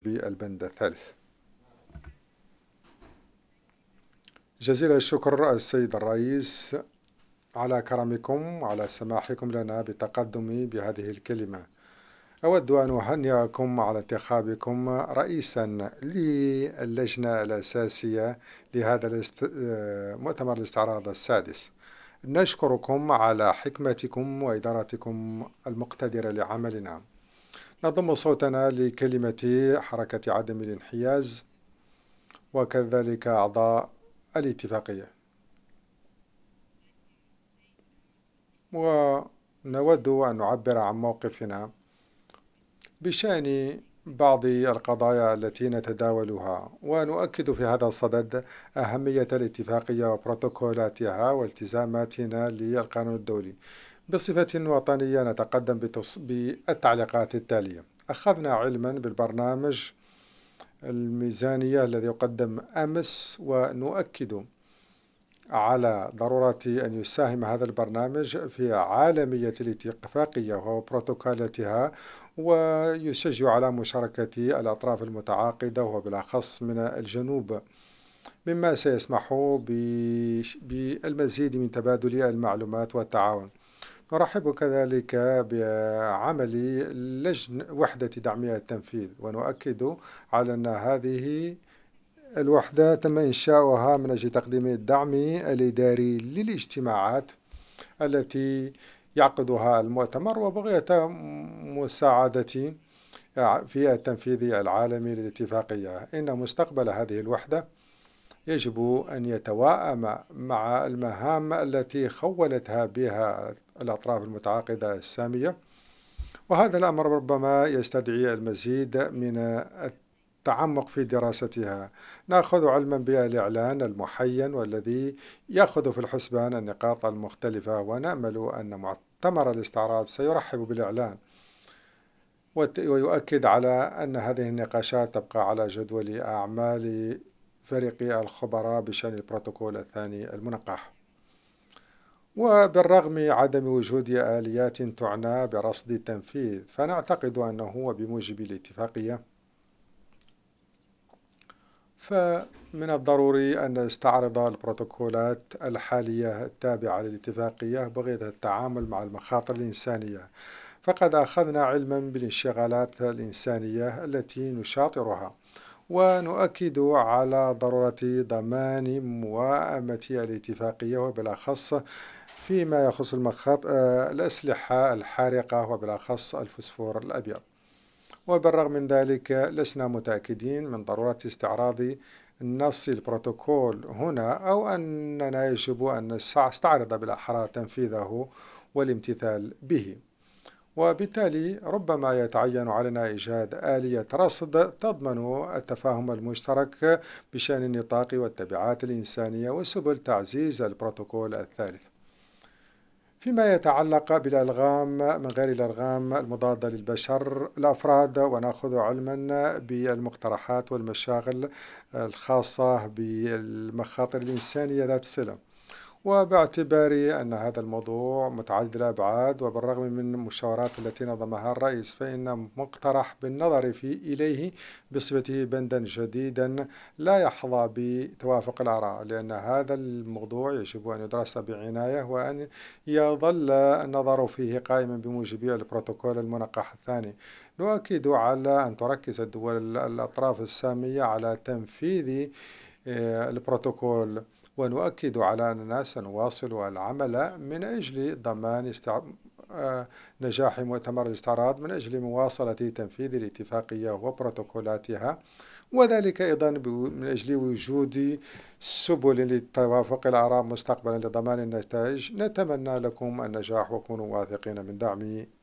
بالبند الثالث. جزيل الشكر السيد الرئيس على كرمكم وعلى سماحكم لنا بالتقدم بهذه الكلمة. أود أن أهنئكم على انتخابكم رئيسا للجنة الأساسية لهذا مؤتمر الاستعراض السادس. نشكركم على حكمتكم وإدارتكم المقتدرة لعملنا. نضم صوتنا لكلمة حركة عدم الانحياز وكذلك أعضاء الاتفاقية، ونود أن نعبر عن موقفنا بشأن بعض القضايا التي نتداولها، ونؤكد في هذا الصدد أهمية الاتفاقية وبروتوكولاتها والتزاماتنا للقانون الدولي. بصفة وطنية نتقدم بالتعليقات التالية. أخذنا علما بالبرنامج الميزانية الذي يقدم أمس، ونؤكد على ضرورة أن يساهم هذا البرنامج في عالمية الاتفاقية وبروتوكولاتها، ويشجع على مشاركة الأطراف المتعاقدة وبالأخص من الجنوب، مما سيسمح بالمزيد من تبادل المعلومات والتعاون. نرحب كذلك بعمل وحدة دعمية التنفيذ، ونؤكد على أن هذه الوحدة تم إنشاؤها من أجل تقديم الدعم الإداري للاجتماعات التي يعقدها المؤتمر، وبغية مساعدة في التنفيذ العالمي للاتفاقية. إن مستقبل هذه الوحدة يجب أن يتواءم مع المهام التي خولتها بها الأطراف المتعاقدة السامية، وهذا الأمر ربما يستدعي المزيد من التعمق في دراستها. نأخذ علما بالإعلان المحين والذي يأخذ في الحسبان النقاط المختلفة، ونأمل أن مؤتمر الاستعراض سيرحب بالإعلان ويؤكد على أن هذه النقاشات تبقى على جدول أعمال فريق الخبراء بشأن البروتوكول الثاني المنقح. وبالرغم عدم وجود آليات تعنى برصد التنفيذ، فنعتقد أنه بموجب الاتفاقية فمن الضروري أن نستعرض البروتوكولات الحالية التابعة للاتفاقية بغية التعامل مع المخاطر الإنسانية، فقد أخذنا علما بالانشغالات الإنسانية التي نشاطرها، ونؤكد على ضرورة ضمان موائمة الاتفاقية وبالأخص فيما يخص الأسلحة الحارقة وبالأخص الفسفور الأبيض. وبالرغم من ذلك لسنا متأكدين من ضرورة استعراض نص البروتوكول هنا، أو أننا يجب أن نستعرض بالأحرى تنفيذه والامتثال به، وبالتالي ربما يتعين علينا إيجاد آلية رصد تضمن التفاهم المشترك بشأن النطاق والتبعات الإنسانية وسبل تعزيز البروتوكول الثالث. فيما يتعلق بالألغام من غير الألغام المضادة للبشر الأفراد، ونأخذ علما بالمقترحات والمشاغل الخاصة بالمخاطر الإنسانية ذات الصلة، وباعتبار أن هذا الموضوع متعدد الأبعاد وبالرغم من المشاورات التي نظمها الرئيس، فإن مقترح بالنظر إليه بصفته بندا جديدا لا يحظى بتوافق الآراء، لأن هذا الموضوع يجب أن يدرس بعناية وأن يظل النظر فيه قائما بموجب البروتوكول المنقح الثاني. نؤكد على أن تركز الدول الأطراف السامية على تنفيذ البروتوكول، ونؤكد على أننا سنواصل العمل من أجل ضمان نجاح مؤتمر الاستعراض من أجل مواصلة تنفيذ الاتفاقية وبروتوكولاتها، وذلك أيضا من أجل وجود سبل للتوافق الآراء مستقبلا لضمان النتائج. نتمنى لكم النجاح وكونوا واثقين من دعمي.